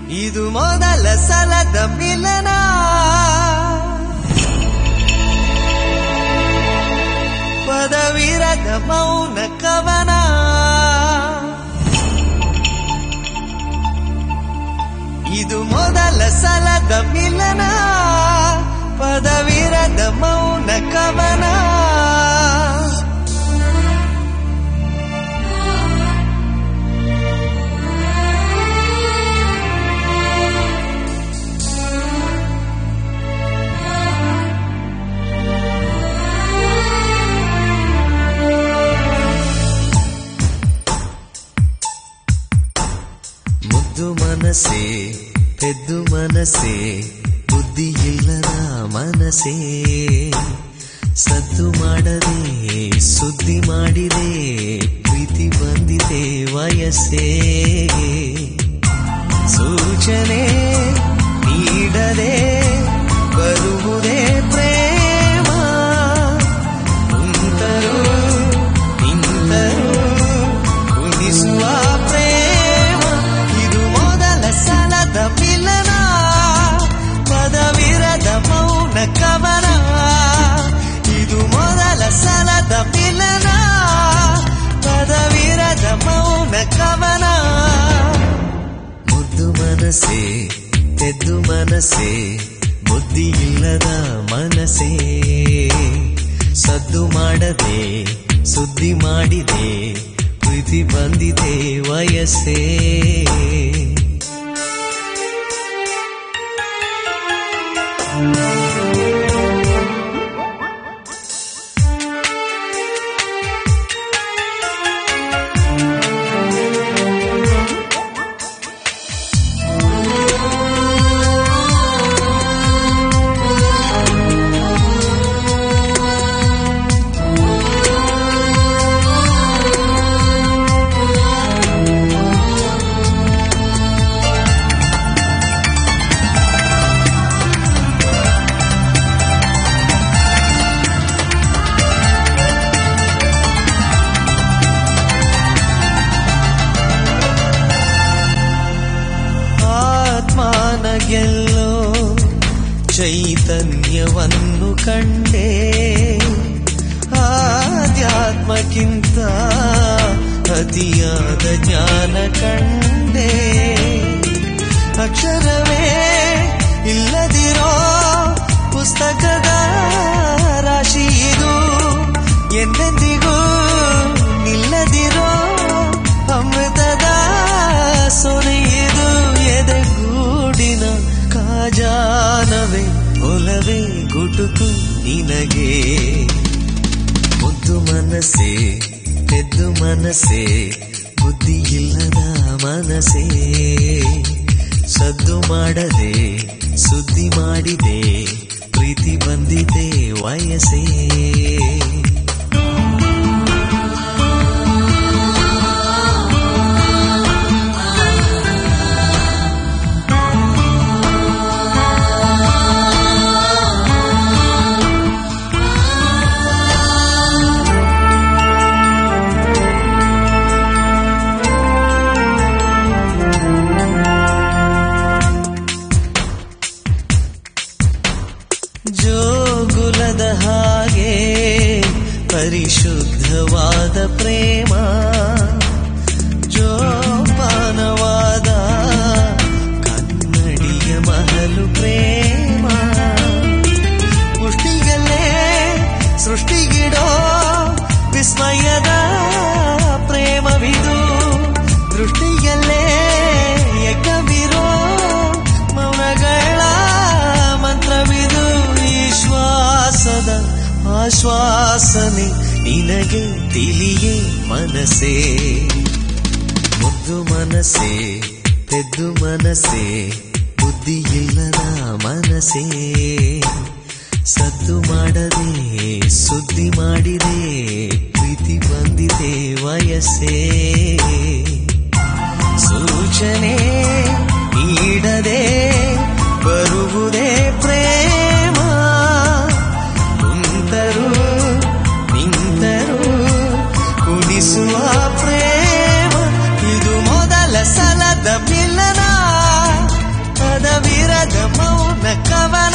ಇದು ಮೊದಲ ಸಲದ ಮಿಲನ. ಪದವಿರದ ಮೌನ ಕವನ. ಇದು ಮೊದಲ ಸಲದ ಮಿಲನ. ಪದವಿರದ ಮೌನ ಕವನ. ಮುದ್ದು ಮನಸೆ ಪೆದ್ದು ಮನಸೆ ಬುದ್ಧಿ ಇಲ್ಲದ ಮನಸೆ ಸದ್ದು ಮಾಡದೆ ಸುದ್ದಿ ಮಾಡಿದೆ ಪ್ರೀತಿ ಬಂದಿದೆ ವಯಸ್ಸೇ ಸೂಚನೆ ನೀಡದೆ ಬರುವುದೇ ಪ್ರೇಮ ಕುಂತರು ನಿಂತರು ಕುಣಿಸುವ ಪ್ರೇಮ ಇದು ಮೊದಲ ಸಲದ ಮಿಲನ ಪದವಿರದ ಮೌನ ಕವನ ಇದು ಮೊದಲ ಸಲದ ಮಿಲನ ಪದವಿರದ ಮೌನ ಕವನ ಮುದ್ದು ಮನಸ್ಸೆ ತೆದ್ದು ಮನಸ್ಸೆ ಬುದ್ಧಿ ಇಲ್ಲದ ಮನಸ್ಸೇ ಸದ್ದು ಮಾಡದೆ ಸುದ್ದಿ ಮಾಡಿದೆ ಪ್ರೀತಿ ಬಂದಿದೆ ವಯಸ್ಸೇ ಗೆಲ್ಲೋ ಚೈತನ್ಯವನ್ನು ಕಂಡೆ ಆಧ್ಯಾತ್ಮಕ್ಕಿಂತ ಅತಿಯಾದ ಜ್ಞಾನ ಕಂಡೆ ಅಕ್ಷರವೇ ಇಲ್ಲದಿರೋ ಪುಸ್ತಕದ ರಾಶಿ ಇದು ಎಂದೆಂದಿಗೂ ನಿಲ್ಲದಿರೋ ಅಮೃತದ ಸೊನೆ ಇದು ಎದೆಗೂಡಿನ ಕಾಜಾನವೇ ಒಲವೇ ಗುಟುಕು ನಿನಗೆ ಮುದ್ದು ಮನಸ್ಸೆ ಎದ್ದು ಮನಸ್ಸೆ ಬುದ್ಧಿ ಇಲ್ಲದ ಮನಸ್ಸೇ ಸದ್ದು ಮಾಡದೆ ಸುದ್ದಿ ಮಾಡಿದೆ ಪ್ರೀತಿ ಬಂದಿದೆ ವಯಸ್ಸೇ ಜೋಗುಲದ ಹಾಗೆ ಪರಿಶುದ್ಧವಾದ ಪ್ರೇಮ ಜೋಪಾನವಾದ ಕನ್ನಡಿಯ ಮಹಲು ಪ್ರೇಮ ಪುಷ್ಟಿಗಲ್ಲೇ ಸೃಷ್ಟಿಗಿಡೋ ವಿಸ್ಮಯದ ಪ್ರೇಮವಿದು ದೃಷ್ಟಿಯಲ್ಲೇ ಯಜ್ಞವಿರೋ ಮೌನಗಳ ಮಂತ್ರವಿದು ಶ್ವಾಸದ ಆಶ್ವಾಸನೆ ನಿನಗೆ ತಿಳಿಯೇ ಮನಸ್ಸೇ ಮುದ್ದು ಮನಸ್ಸೇ ತೆದ್ದು ಮನಸ್ಸೇ ಬುದ್ಧಿ ಇಲ್ಲದ ಮನಸ್ಸೇ ಸದ್ದು ಮಾಡದೆ ಸುದ್ದಿ ಮಾಡಿದೆ ಪ್ರೀತಿ ಬಂದಿದೆ ವಯಸ್ಸೇ ಸೂಚನೆ ನೀಡದೆ ಬರುವುದೇ ಪ್ರೇಮ ಕುಂತರು ನಿಂತರು ಕುಣಿಸುವ ಪ್ರೇಮ ಇದು ಮೊದಲ ಸಲದ ಮಿಲನ ಕವನ